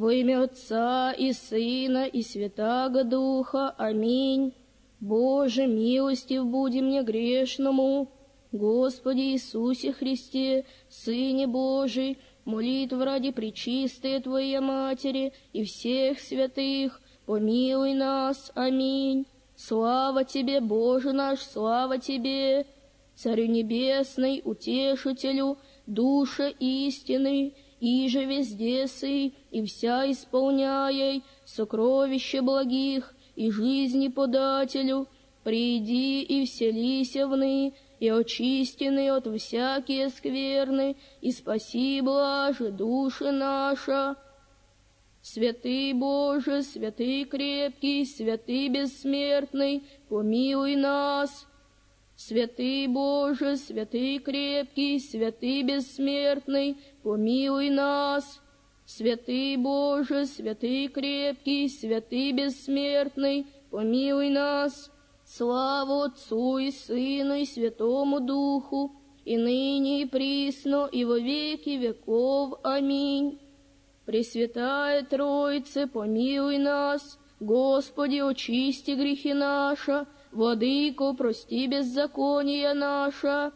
Во имя Отца и Сына и Святаго Духа. Аминь. Боже, милостив буди мне грешному. Господи Иисусе Христе, Сыне Божий, молитв ради пречистой Твоей Матери и всех святых, помилуй нас. Аминь. Слава Тебе, Боже наш, слава Тебе, Царю Небесный, Утешителю, Душа истины, иже везде сы, и вся исполняй сокровище благих, и жизни подателю, приди и вселися вны, и очистены от всякие скверны, и спаси блаже души наша. Святый Боже, святый крепкий, святый бессмертный, помилуй нас. Святый Боже, святый крепкий, святый бессмертный, помилуй нас. Святый Боже, святый крепкий, святый бессмертный, помилуй нас. Слава Отцу и Сыну и Святому Духу, и ныне и присно, и во веки веков. Аминь. Пресвятая Троице, помилуй нас. Господи, очисти грехи наши, Владыко, прости беззакония наша.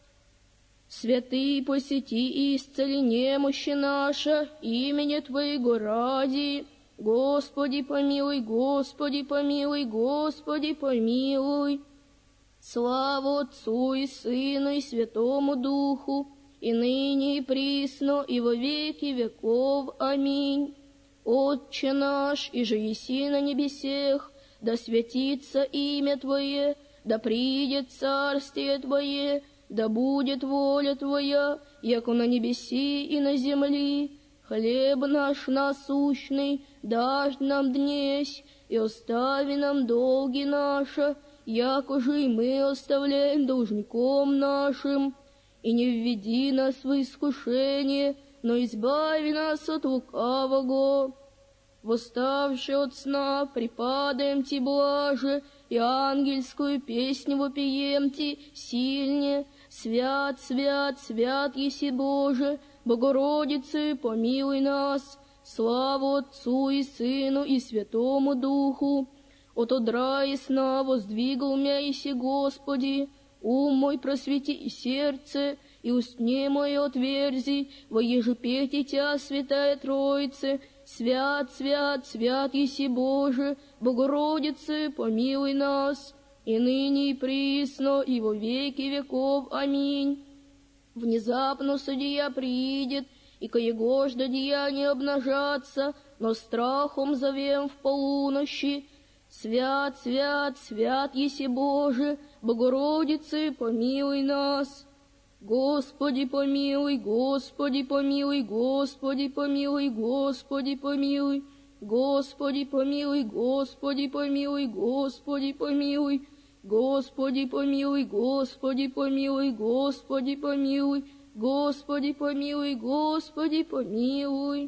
Святый, посети и исцели немощи наши, имени Твоего ради. Господи, помилуй, Господи, помилуй, Господи, помилуй. Слава Отцу и Сыну и Святому Духу, и ныне и присно, и во веки веков. Аминь. Отче наш, иже еси на небесех, да святится имя Твое, да придет царствие Твое, да будет воля Твоя, яко на небеси и на земли. Хлеб наш насущный дашь нам днесь, и остави нам долги наши, яко же и мы оставляем должником нашим. И не введи нас в искушение, но избави нас от лукавого. Восставши от сна, припадаем Ти блаже, и ангельскую песню вопием Ти сильне. Свят, свят, свят еси Боже, Богородице, помилуй нас. Слава Отцу и Сыну и Святому Духу. От одра и сна воздвигал мя еси Господи, ум мой просвети и сердце, и устне мое отверзи, во еже пети Тя, Святая Троице. Свят, свят, свят еси Боже, Богородице, помилуй нас, и ныне и присно, и во веки веков. Аминь. Внезапно судья приидет, и коего жда деяния обнажаться, но страхом зовем в полунощи. Свят, свят, свят еси Боже, Богородице, помилуй нас. Господи помилуй, Господи помилуй, Господи помилуй, Господи помилуй, Господи помилуй, Господи помилуй, Господи помилуй, Господи помилуй, Господи помилуй, Господи помилуй, Господи помилуй, Господи помилуй.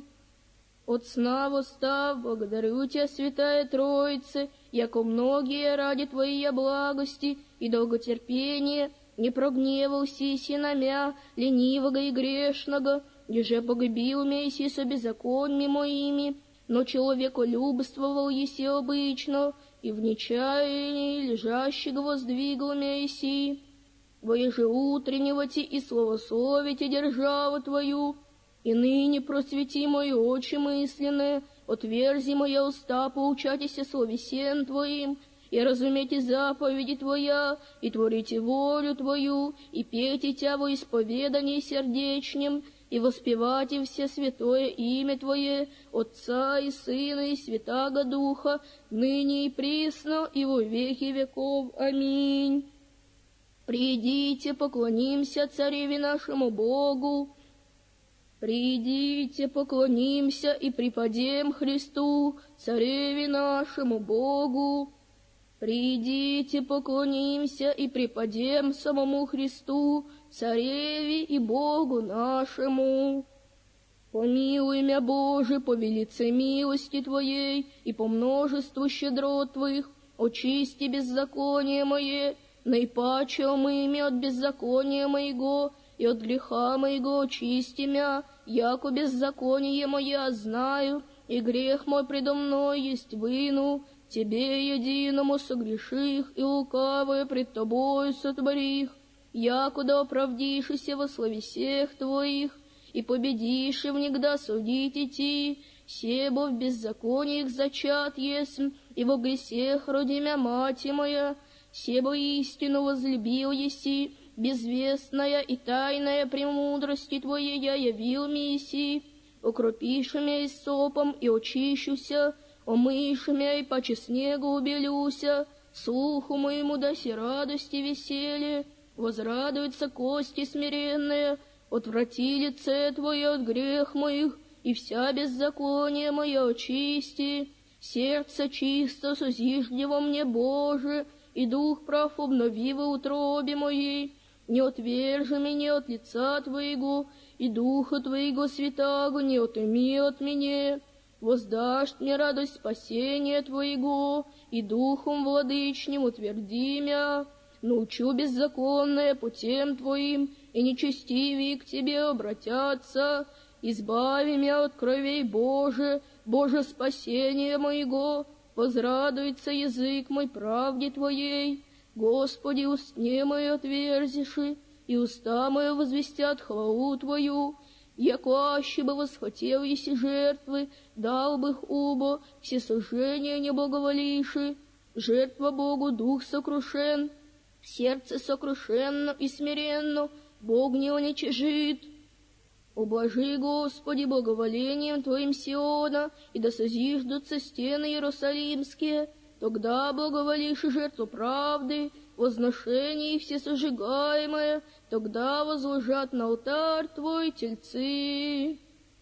От сна восстав, благодарю Тя, Святая Троице, яко многие ради Твоей благости и долготерпения не прогневался еси на мя, ленивого и грешного, еже погубил мя еси со беззаконми моими, но человеколюбствовал еси обычно, и в нечаянии лежащего воздвигал мя еси. Воеже утреннего Ти и словословите державу Твою, и ныне просвети мои очи мысленные, отверзи моя уста поучатися словесен Твоим, и разумейте заповеди Твоя, и творите волю Твою, и пейте Тя во исповедании сердечнем, и воспевайте все святое имя Твое, Отца и Сына и Святаго Духа, ныне и присно, и во веки веков. Аминь. Придите, поклонимся Цареве нашему Богу. Придите, поклонимся и преподем Христу, Цареве нашему Богу. Придите, поклонимся и преподем самому Христу, Цареве и Богу нашему. Помилуй мя, Боже, по велице милости Твоей и по множеству щедрот Твоих, очисти беззаконие мое, наипаче омый мя от беззакония моего, и от греха моего очисти мя, яко беззаконие мое знаю, и грех мой предо мной есть выну, Тебе единому согреших, и лукавое пред Тобою сотворих, якуда оправдишися во словесех Твоих, и победишь и внегда судить идти, себо в беззакониях зачат есмь, и во гресех родимя мати моя, себо истину возлюбил еси, безвестная и тайная премудрости Твоей я явил миси, укропишь меня исопом и очищуся, омышь меня и паче снегу убелюся, слуху моему даси радости веселье, возрадуются кости смиренные, отврати лице Твое от грех моих, и вся беззаконие мое очисти. Сердце чисто созижди во мне, Боже, и дух прав обнови во утробе моей. Не отвержи меня от лица Твоего, и духа Твоего святаго не отыми от меня. Воздашь мне радость спасения Твоего, и духом владычним утверди мя. Научу беззаконное путем Твоим, и нечестивые к Тебе обратятся. Избави меня от кровей, Боже, Боже, спасение моего. Возрадуется язык мой правде Твоей. Господи, устне мои отверзиши, и уста мои возвестят хвалу Твою. Яко аще бы восхотел еси жертвы, дал бы их убо, все сожжения не благоволиши. Жертва Богу дух сокрушен, сердце сокрушенно и смиренно, Бог не уничижит. Ублажи, Господи, благоволением Твоим Сиона, и да созиждутся стены Иерусалимские, тогда благоволишь жертву правды, возношение всесожигаемое, тогда возложат на алтарь Твой тельцы.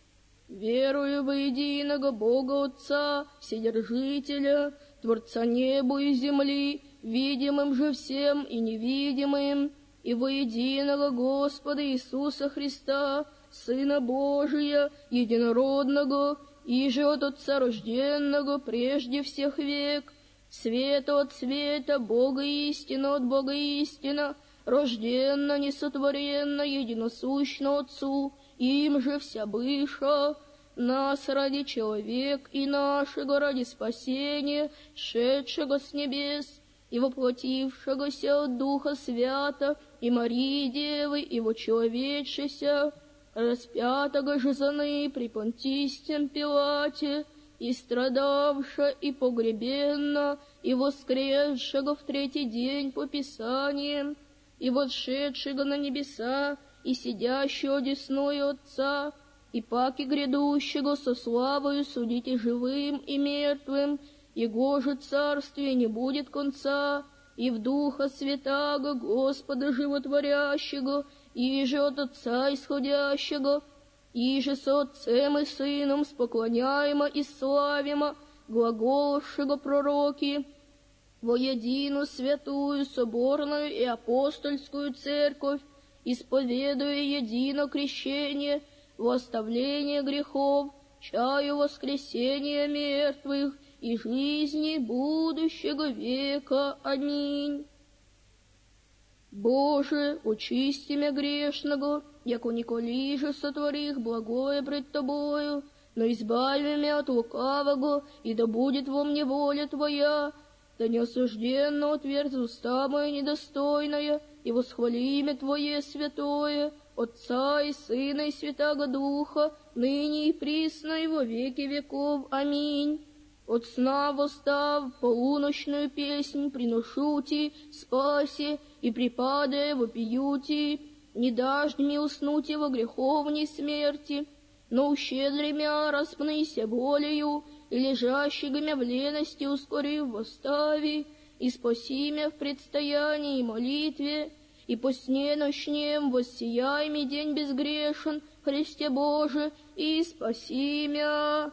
Верую во единого Бога Отца, Вседержителя, Творца неба и земли, видимым же всем и невидимым, и во единого Господа Иисуса Христа, Сына Божия, единородного, иже от Отца рожденного прежде всех век, света от света, Бога истина от Бога истина, рожденно, несотворенно, единосущно Отцу, им же вся быша, нас ради человек и нашего ради спасения, шедшего с небес, и воплотившегося от Духа Свята, и Марии Девы, и вочеловечися, распятого же за ны при Понтистем Пилате, и страдавша, и погребенна, и воскресшего в третий день по Писаниям, и восшедшего на небеса, и сидящего одесную Отца, и паки грядущего со славою судите живым и мертвым, Его же царствие не будет конца, и в Духа Святаго, Господа Животворящего, и же от Отца исходящего, и же с Отцем и Сыном споклоняемо и славимо, глаголовшего пророки, во едину святую, соборную и апостольскую церковь, исповедуя едино крещение, во оставление грехов, чаю воскресения мертвых и жизни будущего века. Аминь. Боже, очисти мя грешного, яко николи же сотворих благое пред Тобою, но избави мя от лукавого, и да будет во мне воля Твоя, да неосужденно отверз уста моя недостойная, и восхвали имя Твое святое, Отца и Сына и Святаго Духа, ныне и присно и во веки веков. Аминь. От сна восстав, полуночную песнь приношу Ти, спаси, и припадая вопию Ти, не дашь мне уснуть во греховней смерти, но ущедри мя распнися болею, и лежащего мя в лености ускорив восстави, и спаси мя в предстоянии и молитве, и по сне ночнем воссияй ми день безгрешен, Христе Боже, и спаси мя.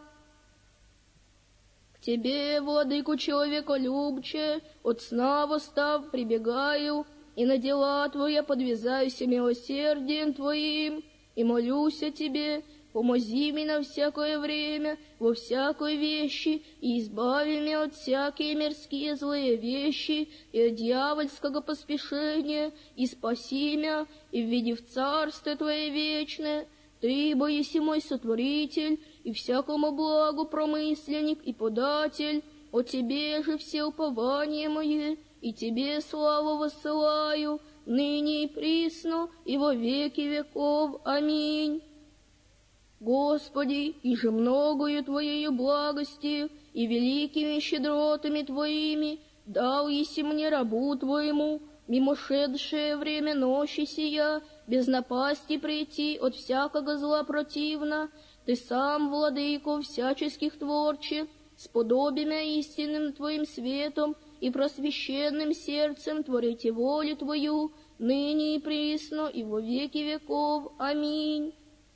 К Тебе, владыку человеколюбче, от сна восстав прибегаю, и на дела Твоя подвязаюся милосердием Твоим, и молюсь о Тебе, помози мне на всякое время, во всякой вещи, и избави меня от всякие мирские злые вещи, и от дьявольского поспешения, и спаси меня, и введи в царство Твое вечное. Ты, бо еси мой сотворитель, и всякому благу промысленник и податель. О тебе же все упование мое, и тебе славу воссылаю, ныне и присно, и во веки веков. Аминь. Господи, и же многою Твоею благостью и великими щедротами Твоими дал еси мне рабу Твоему, мимошедшее время ночи сия, без напасти прийти от всякого зла противно. Ты сам, владыко всяческих творче, сподобимя истинным Твоим светом и просвещенным сердцем творите волю Твою, ныне и присно, и во веки веков. Аминь.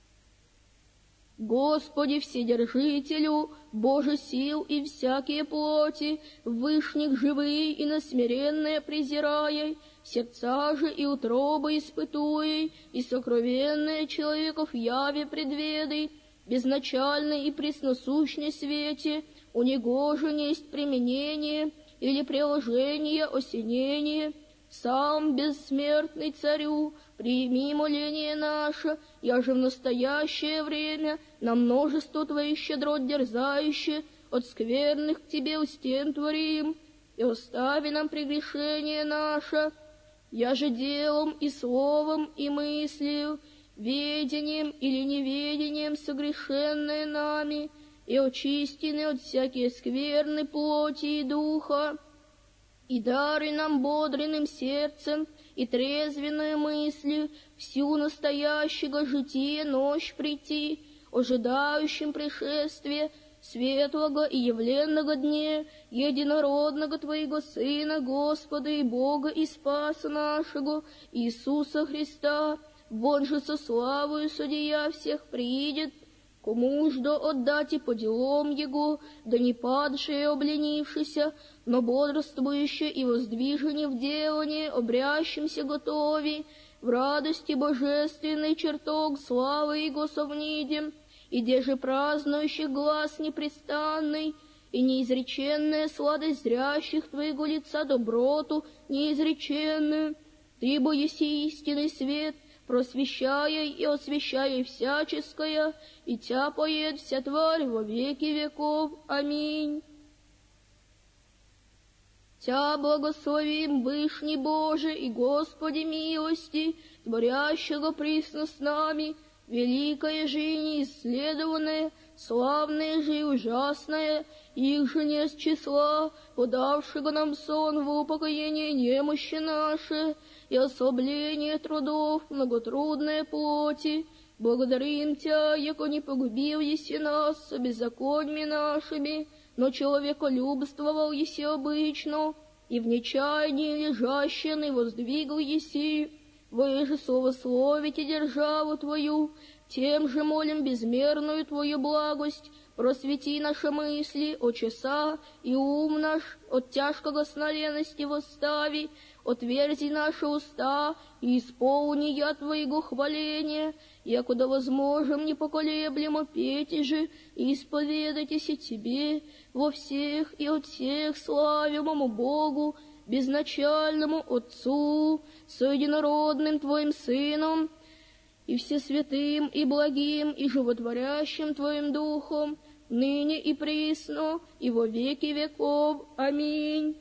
Господи Вседержителю, Боже сил и всякие плоти, вышних живые и насмиренные презирая, сердца же и утробы испытуя, и сокровенные человеков яви предведай, безначальный и пресносущный свете, у него же несть применение или приложение осенение. Сам бессмертный царю, прими моление наше, я же в настоящее время на множество Твоих щедрот дерзающие, от скверных к Тебе устен творим, и остави нам прегрешение наше. Я же делом и словом и мыслью, ведением или неведением согрешенное нами, и очистены от всякие скверны плоти и духа, и даруй нам бодренным сердцем и трезвенную мыслью всю настоящего жития ночь прийти, ожидающим пришествия светлого и явленного дня, единородного Твоего Сына, Господа и Бога и Спаса нашего, Иисуса Христа, вон же со славою судья всех приидет, кому ж да отдать и по делам Его, да не падшие и обленившися, но бодрствующие и воздвижение в делании, обрящимся готови, в радости божественный чертог славы Его совнидем, и где же празднующих глаз непрестанный, и неизреченная сладость зрящих Твоего лица доброту неизреченную. Ты бо еси истинный свет, просвещая и освещая всяческое, и Тя поет вся тварь во веки веков. Аминь. Тя благословим, Вышний Боже и Господи милости, творящего присно с нами, великое же и неисследованное, славное же и ужасное, их же не с числа, подавшего нам сон в упокоение немощи наши и особление трудов многотрудной плоти. Благодарим Тя, яко не погубил еси нас со беззакониями нашими, но человеколюбствовал еси обычно, и в нечаянии лежащен и воздвигл еси. Вы же славословите державу Твою, тем же молим безмерную Твою благость, просвети наши мысли, о часа и ум наш от тяжкого сна лености восстави, отверзи наши уста и исполни я Твоего хваления, якуда возможем непоколеблемо петь же и исповедайтесь и Тебе во всех и от всех славимому Богу, безначальному Отцу, со единородным Твоим Сыном, и всесвятым, и благим, и животворящим Твоим Духом, ныне и присно, и во веки веков. Аминь.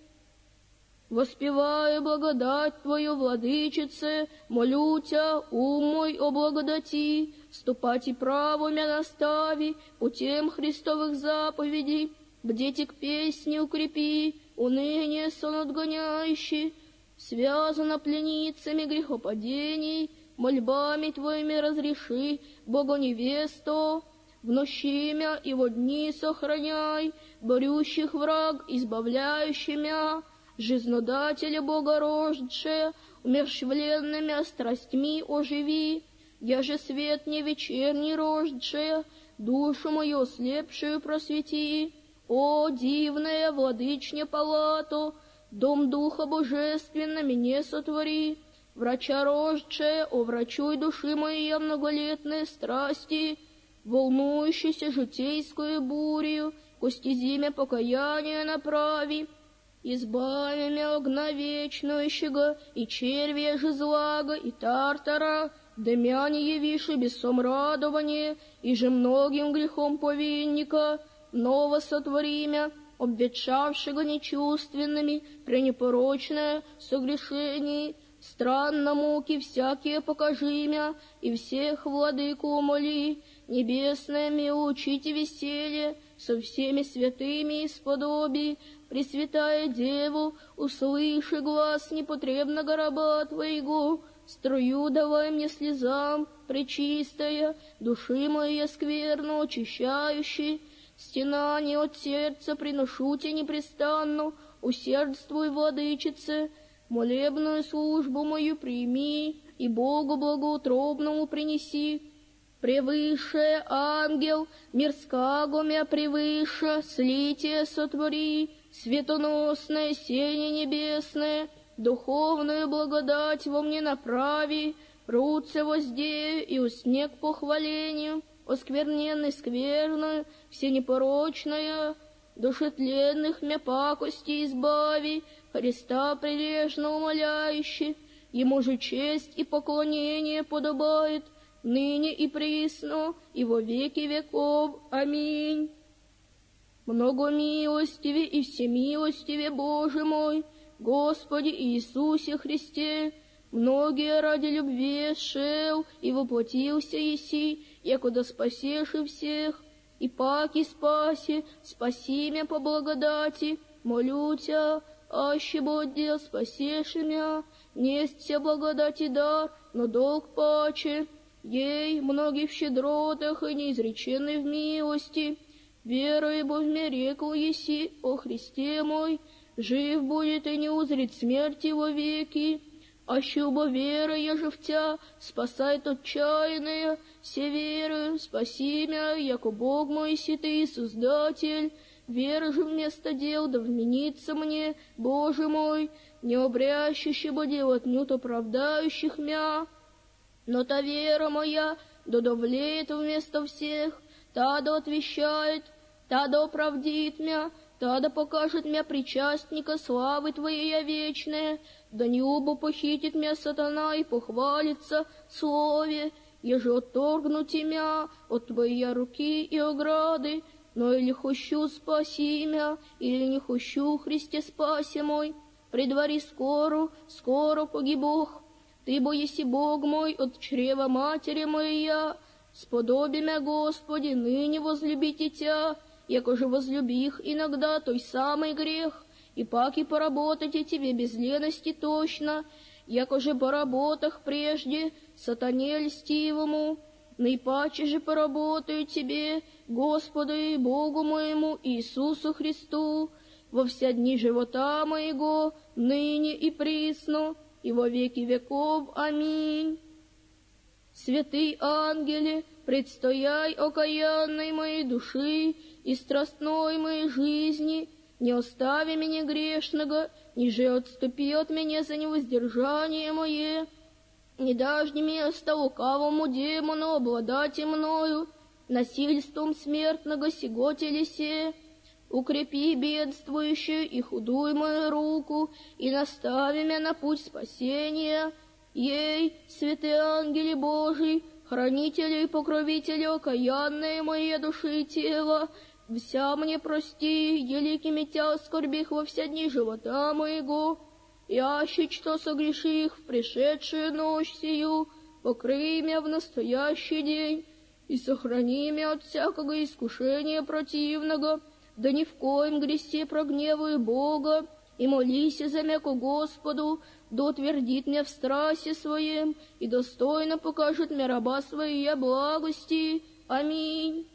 Воспеваю благодать Твою, Владычице, молю Тя, ум мой о благодати, ступать и право мя настави, путем Христовых заповедей, бдите к песне укрепи, уныние сон отгоняющий, связано пленницами грехопадений, мольбами Твоими разреши, Бога невесту, в нощи мя и во дни сохраняй, борющих враг, избавляющий мя, жизнодателя Богорождше, умерщвленными страстьми оживи, я же свет не вечерний рождше, душу мою ослепшую просвети. О, дивная владычня палату, дом Духа Божественно мне сотвори, врача рождше, о, врачуй души моей многолетные страсти, волнующейся житейскую бурю, ко стезиме покаяния направи, избави мя огна вечнующего, и червя же злага, и тартара, да мя не явиши бесом радование, и же многим грехом повинника, ново сотвори мя, обветшавшего нечувственными, пренепорочное согрешений, странно муки всякие покажи мя, и всех владыку умоли, небесное ми учите веселье, со всеми святыми исподоби, Пресвятая Деву, услыши глаз непотребного раба Твоего, струю давай мне слезам, пречистая, души моей скверно очищающей, стенание от сердца приношу тебе непрестанно, усердствуй, владычице, молебную службу мою прими и Богу благоутробному принеси. Превыше, ангел, мирского мя превыше, слитие сотвори, светоносное сенье небесное, духовную благодать во мне направи, руце воздею и усне к похвалению, оскверненной скверную, всенепорочная, душетленных мя пакости избави, Христа прилежно умоляющий, Ему же честь и поклонение подобает, ныне и присно, и во веки веков. Аминь. Многомилостиве и всемилостиве Боже мой, Господи Иисусе Христе, многие ради любви шел и воплотился еси, якуда спасеши всех, и паки спаси, спаси мя по благодати, молю Тя, аще боддел спасеши мя, несть вся благодати дар, но долг паче, ей многих в щедротах и неизреченной в милости, верою Бог мне рекл еси, о Христе мой, жив будет и не узрит смерти во веки, аще убо вера еже в Тя, спасай отчаянная, все верою, спаси мя, яко Бог мой си Ты, Создатель, вера же вместо дел, да вменится мне, Боже мой, не обрящище бы дел отнюдь оправдающих мя, но та вера моя, да довлеет вместо всех, та да отвещает, та да оправдит мя, та да покажет мя причастника славы Твоей вечная, да не убо похитит мя сатана и похвалится слове, еже отторгнуть мя от Твоей руки и ограды, но или хощу спаси мя, или не хощу, Христе спаси мой, предвари скоро, скоро погибох, Ты бо еси Бог мой от чрева матери моя, сподоби мя, Господи, ныне возлюбите Тя, яко же возлюбих иногда той самый грех, и паки поработайте Тебе без лености точно, яко же по работах прежде сатане льстивому, наипаче же поработаю Тебе, Господу и Богу моему Иисусу Христу, во вся дни живота моего, ныне и присно, и во веки веков. Аминь. Святый ангеле, предстояй окаянной моей души и страстной моей жизни, не остави меня грешного, ниже отступи от меня за невоздержание мое, не дашь ни места лукавому демону обладать и мною, насильством смертного сего телесе, укрепи бедствующую и худую мою руку, и настави меня на путь спасения. Ей, святые ангели Божии, хранители и покровители окаянные моей души и тела, вся мне прости, еликими Тя скорбих во все дни живота моего, яще что согреших в пришедшую ночь сию, покрый меня в настоящий день, и сохрани меня от всякого искушения противного, да ни в коем грехе прогневаю Бога, и молись за меня ко Господу, да утвердит меня в страсти своем, и достойно покажет мне раба своей благости. Аминь.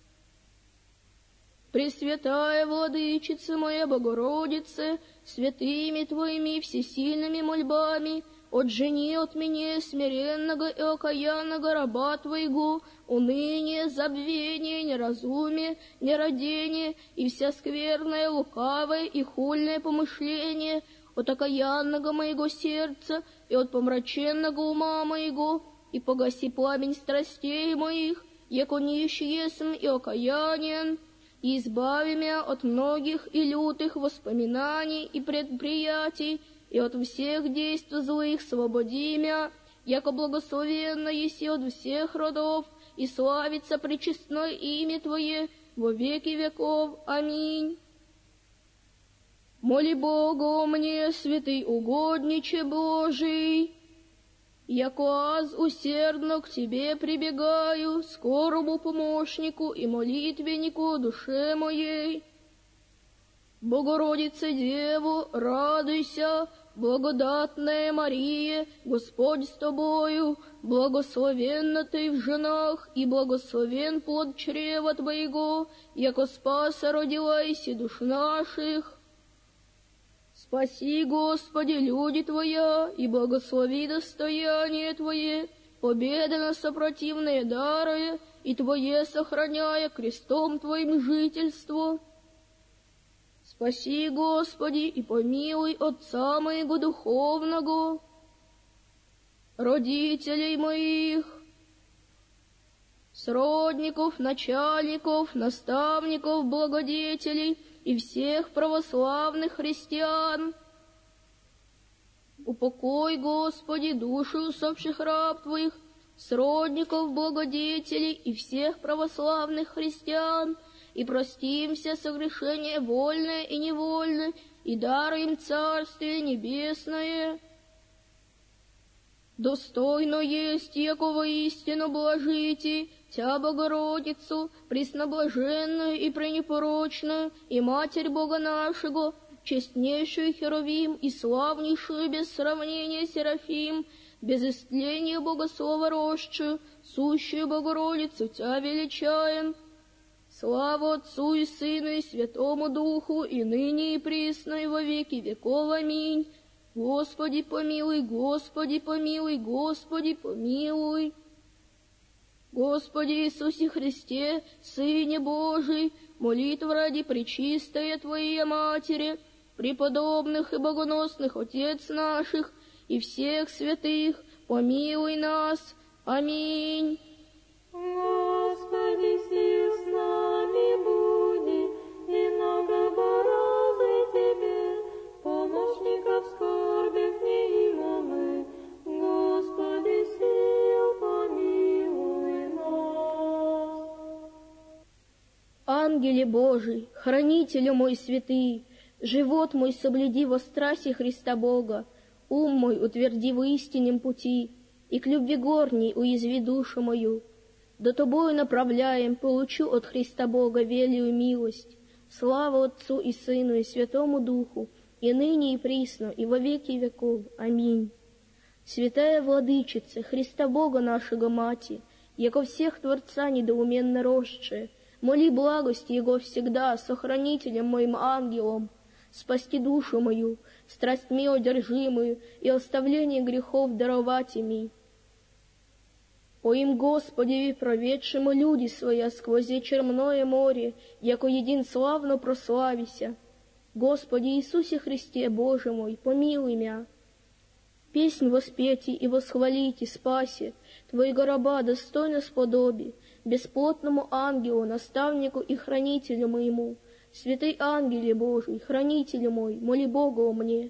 Пресвятая Владычица моя Богородице, святыми Твоими всесильными мольбами, отжени от меня смиренного и окаянного раба Твоего, уныние, забвение, неразумие, нерадение и вся скверное, лукавое и хульное помышление от окаянного моего сердца и от помраченного ума моего, и погаси пламень страстей моих, яко нищий есмь и окаянен, и избави меня от многих и лютых воспоминаний и предприятий, и от всех действий злых свободи меня, яко благословенно еси от всех родов, и славится пречестное имя Твое во веки веков. Аминь. Моли Бога о мне, святый угодниче Божий, яко аз усердно к Тебе прибегаю, скорому помощнику и молитвеннику душе моей. Богородице Деву, радуйся, благодатная Мария, Господь с тобою, благословенна ты в женах, и благословен плод чрева Твоего, яко спаса родилась и душ наших. Спаси, Господи, люди Твоя, и благослови достояние Твое, победы на сопротивные даруя, и Твое сохраняя крестом Твоим жительство. Спаси, Господи, и помилуй Отца моего духовного, родителей моих, сродников, начальников, наставников, благодетелей и всех православных христиан. Упокой, Господи, душу усопших раб Твоих, сродников, благодетелей и всех православных христиан, и прости им все согрешения вольные и невольные, и даруй им Царствие Небесное. Достойно есть, яко воистину блажите, Тя, Богородицу, пресноблаженную и пренепорочную, и Матерь Бога нашего, честнейшую Херувим и славнейшую без сравнения Серафим, без истления Богослова росшую, сущую Богородицу Тя величаем. Слава Отцу и Сыну и Святому Духу, и ныне и присно, и во веки веков. Аминь. Господи помилуй, Господи помилуй, Господи помилуй. Господи Иисусе Христе, Сыне Божий, молитва ради пречистая Твоей Матери, преподобных и богоносных Отец наших и всех святых, помилуй нас. Аминь. Господи, сил с нами буди, и многообразуй Тебе, помощников в скорбях не има мы. Господи, сил помилуй нас. Ангеле Божий, хранителю мой святый, живот мой соблюди во страсе Христа Бога, ум мой утверди в истинном пути, и к любви горней уязви душу мою. Да Тобою направляем, получу от Христа Бога велию милость. Слава Отцу и Сыну и Святому Духу, и ныне и присно, и во веки веков. Аминь. Святая Владычица, Христа Бога нашего Мати, яко всех Творца недоуменно росшая, моли благости Его всегда, сохранителем моим ангелом, спасти душу мою, страстьми одержимую, и оставление грехов даровать ими. О им, Господи, проведшему люди своя сквозь черное море, яко един славно прославися. Господи Иисусе Христе, Боже мой, помилуй мя. Песнь воспейте и восхвалите, спаси, Твоего раба достойно сподоби, бесплотному ангелу, наставнику и хранителю моему. Святый ангеле Божий, хранителю мой, моли Бога о мне.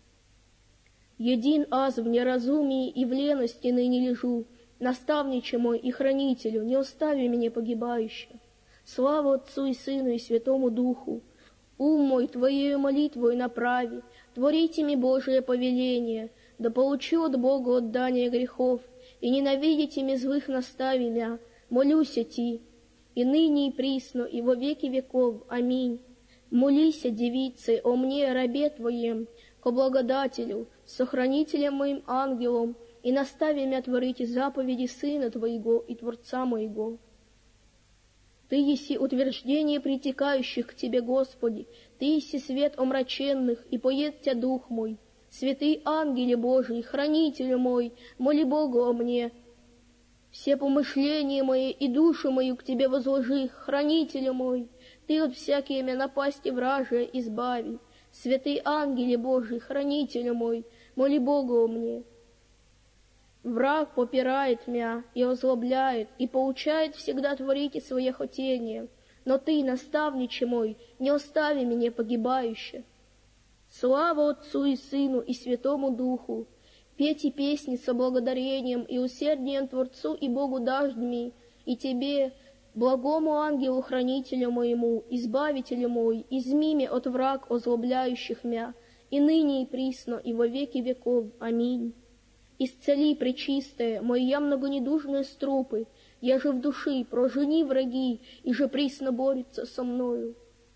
Един аз в неразумии и в лености ныне лежу, наставниче мой и хранителю, не остави меня погибающим. Слава Отцу и Сыну и Святому Духу. Ум мой Твоею молитвою направи, творите ми Божие повеление, да получу от Бога отдание грехов, и ненавидите ми злых настави мя, молюся Ти, и ныне и присно, и во веки веков. Аминь. Молися, девице, о мне, рабе Твоем, ко благодателю, сохранителем моим ангелом, и настави мя творите заповеди Сына Твоего и Творца моего. Ты еси утверждение притекающих к Тебе, Господи, Ты еси свет омраченных, и поет Тя дух мой. Святый ангеле Божий, хранителю мой, моли Бога о мне. Все помышления мои и душу мою к Тебе возложи, хранителю мой. Ты от всякие мя напасти вражия избави. Святый ангеле Божий, хранителю мой, моли Бога о мне. Враг попирает мя и озлобляет, и поучает всегда творите свои хотения. Но Ты, наставниче мой, не остави меня погибающе. Слава Отцу и Сыну и Святому Духу, Пейте песни со благодарением и усердием Творцу и Богу дождьми, и тебе, благому ангелу-хранителю моему, избавителю мой, изми меня от враг озлобляющих мя, и ныне и присно, и во веки веков. Аминь. Исцели, пречистое, мои я многонедужные струпы, я же в души прожени враги, и же присно борются со мною.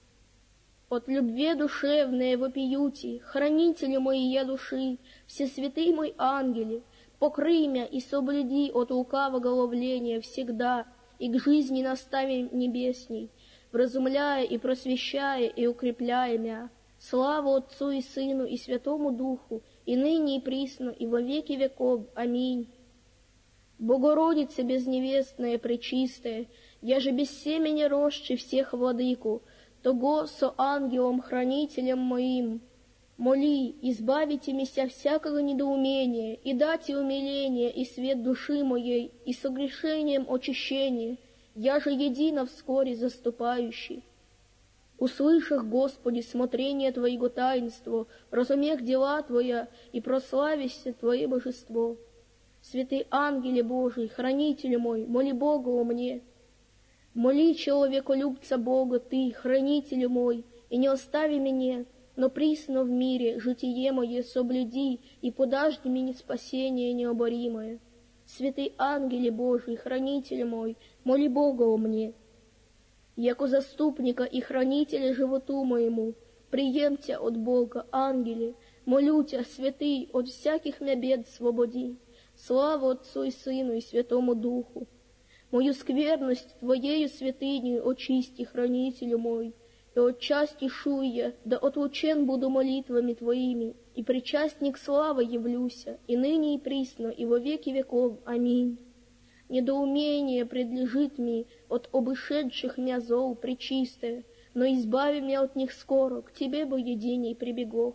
От любви душевной вопиюти, хранители мои я души, все святые мои ангели, покрый мя и соблюди от лукавого ловления всегда, и к жизни настави небесней, вразумляя и просвещая и укрепляя мя. Слава Отцу и Сыну и Святому Духу, и ныне и присно, и во веки веков. Аминь. Богородица безневестная, пречистая, я же без семени росши всех владыку, того со ангелом-хранителем моим, моли, избавите меня всякого недоумения, и дайте умиление и свет души моей, и согрешением очищение, я же едино вскоре заступающий. Услышах, Господи, смотрение Твоего таинства, разумех дела Твоя, и прославися Твое божество. Святый ангеле Божий, хранитель мой, моли Бога о мне. Моли человеколюбца Бога Ты, хранитель мой, и не остави меня, но присно в мире житие мое соблюди, и подажди мне спасение необоримое. Святый ангеле Божий, хранитель мой, моли Бога о мне. Яко заступника и хранителя животу моему, приемте от Бога, ангеле, молю Тя, святый, от всяких мя бед свободи. Слава Отцу и Сыну и Святому Духу. Мою скверность Твоею святынею очисти, хранителю мой, и отчасти шуя, да отлучен буду молитвами Твоими, и причастник славы явлюся, и ныне и присно, и во веки веков. Аминь. Недоумение предлежит мне от обышедших мя зол пречистое, но избави меня от них скоро, к Тебе бы единий прибегох.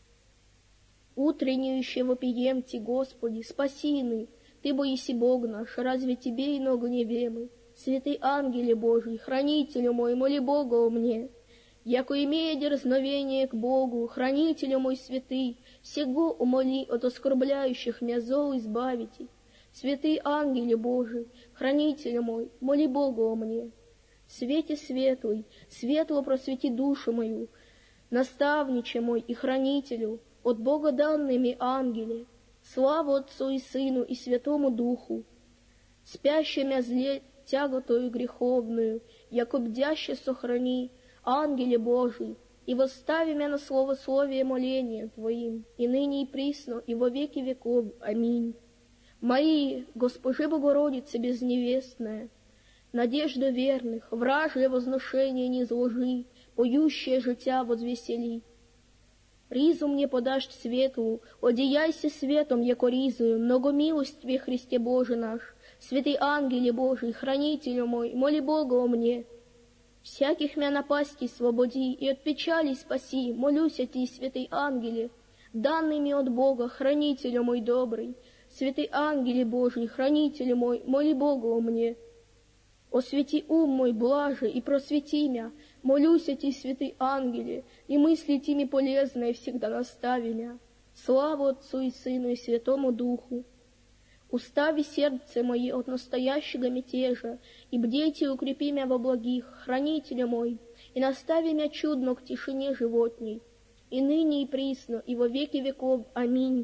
Утреннююще вопиемте, Господи, спасины, Ты боиси Бог наш, разве Тебе иного не вемы? Святый ангеле Божий, хранителю мой, моли Бога о мне. Яко имея дерзновение к Богу, хранителю мой святый, всего умоли от оскорбляющих мя зол избавите. Святый ангеле Божий, хранитель мой, моли Бога о мне. Свете светлый, светло просвети душу мою, наставниче мой и хранителю, от Бога данными ангеле, славу Отцу и Сыну и Святому Духу, спящими зле тяготою греховную, яко бдяще сохрани, ангеле Божий, и восстави меня на словословие моления Твоим, и ныне и присно, и во веки веков. Аминь. Мои, Госпожи Богородице безневестная, надежда верных, вражье возношение не зложи, поющее життя возвесели. Ризу мне подашь светлу, одеяйся светом, яко ризою, многомилостиве Христе Боже наш, святый ангеле Божий, хранителю мой, моли Бога о мне. Всяких мя напастей свободи и от печали спаси, молюся Ти, святый ангеле, данными от Бога, хранителю мой добрый, святый ангеле Божий, хранителю мой, моли Бога о мне. Освети ум мой блаже и просвети мя, молюся Ти, святый ангеле, и мысли Тими полезные всегда настави мя. Славу Отцу и Сыну и Святому Духу. Устави сердце мое от настоящего мятежа, и бдейте и укрепи мя во благих, хранителя мой, и настави мя чудно к тишине животней, и ныне и присно, и во веки веков. Аминь.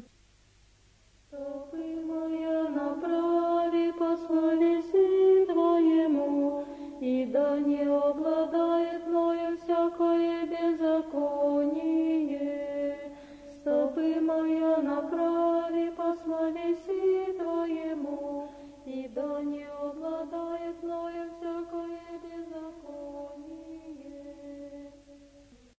Стопы моя направи по словеси Твоему, и да не обладает мною всякое беззаконие. Стопы моя направи по словеси